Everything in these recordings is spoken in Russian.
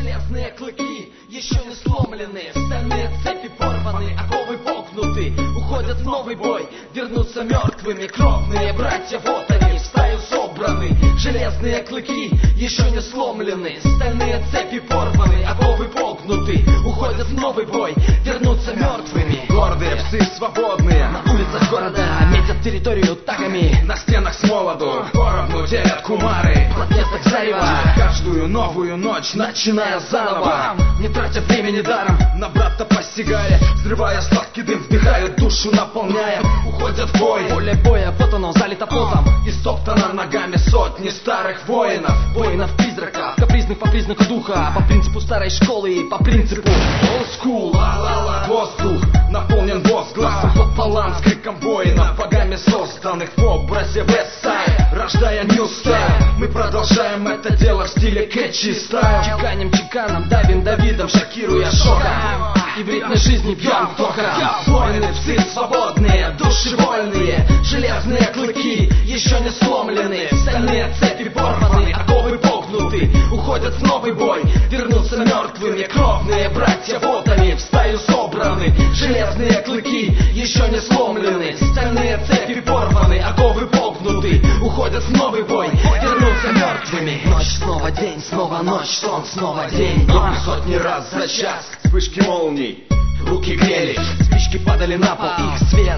Железные клыки еще не сломлены, стальные цепи порваны, оковы погнуты. Уходят в новый бой, вернутся мертвыми. Кровные братья, вот они, в стаю собраны. Железные клыки еще не сломлены, стальные цепи порваны, оковы погнуты. Уходят в новый бой, вернутся мертвыми. Гордые псы свободные На улицах города метят территорию тагами. на стенах с молоду поровну делят кумары. В протестах зарева, Каждую новую ночь начиная заново, не тратя времени даром. на брата по сигаре, взрывая сладкий дым, вдыхают душу, наполняя. Уходят в бой, Поле боя, вот оно, залито потом. и стоптано ногами сотни старых воинов. Воинов-призраков, капризных по признаку духа. По принципу старой школы и по принципу Old school, воздух наполнен возгласом пополам с криком воинов, богами созданных в образе Westside, рождая New Style. Мы продолжаем это дело в стиле catchy style. чеканем чеканом, давим Давидом, шокируя шоком. И в ритме жизни бьем током. Воины, псы свободные, души вольные. Железные клыки еще не сломлены, стальные цепи порваны, оковы погнуты. Уходят в новый бой, вернутся мертвыми. Кровные братья, вот они, в стаю собраны. Железные клыки еще не сломлены, стальные цепи порваны, оковы погнуты. Уходят в новый бой, вернутся мертвыми. Ночь снова день, снова ночь, сон снова день. Сотни раз за час вспышки молний, руки грели, Спички падали на пол, их свет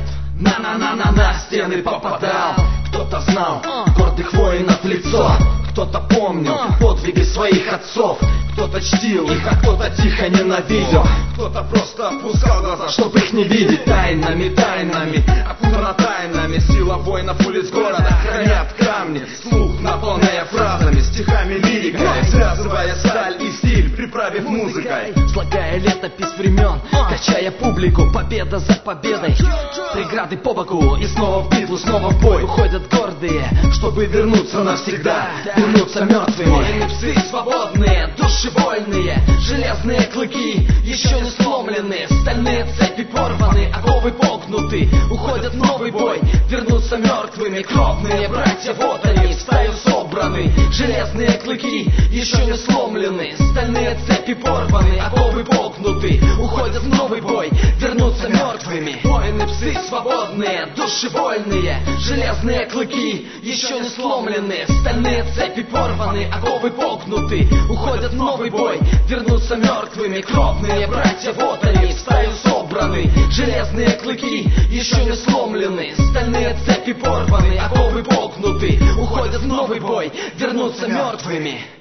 на стены попадал. кто-то знал гордых воинов в лицо, кто-то помнил подвиги своих отцов, кто-то чтил их, а кто-то тихо ненавидел, кто-то просто опускал глаза, чтобы их не видеть. Тайнами, окутана тайнами, сила воинов улиц города хранят камни, слух наполняя фразами, стихами, лирикой, связывая сталь и стиль, приправив музыкой. Слагая летопись времен, качая публику, победа за победой. Преграды по боку, и снова в битву, снова в бой. Уходят гордые, чтобы вернуться навсегда, вернуться мертвыми. Воины, псы свободные, души вольные. Железные клыки еще не сломлены, стальные цепи порваны, оковы погнуты. Уходят в новый бой, вернутся мертвыми. Кровные братья, вот они, в стаю собраны. Железные клыки еще не сломлены, стальные цепи порваны, оковы погнуты. Уходят в новый бой, вернутся мертвыми. Воины, псы свободные, души вольные. Железные клыки еще не сломлены, стальные цепи порваны, оковы погнуты. Уходят в новый бой, вернутся мертвыми. Кровные братья, вот они, в стаю собраны. Железные клыки еще не сломлены, стальные цепи порваны, оковы погнуты. Уходят в новый бой, вернутся мертвыми.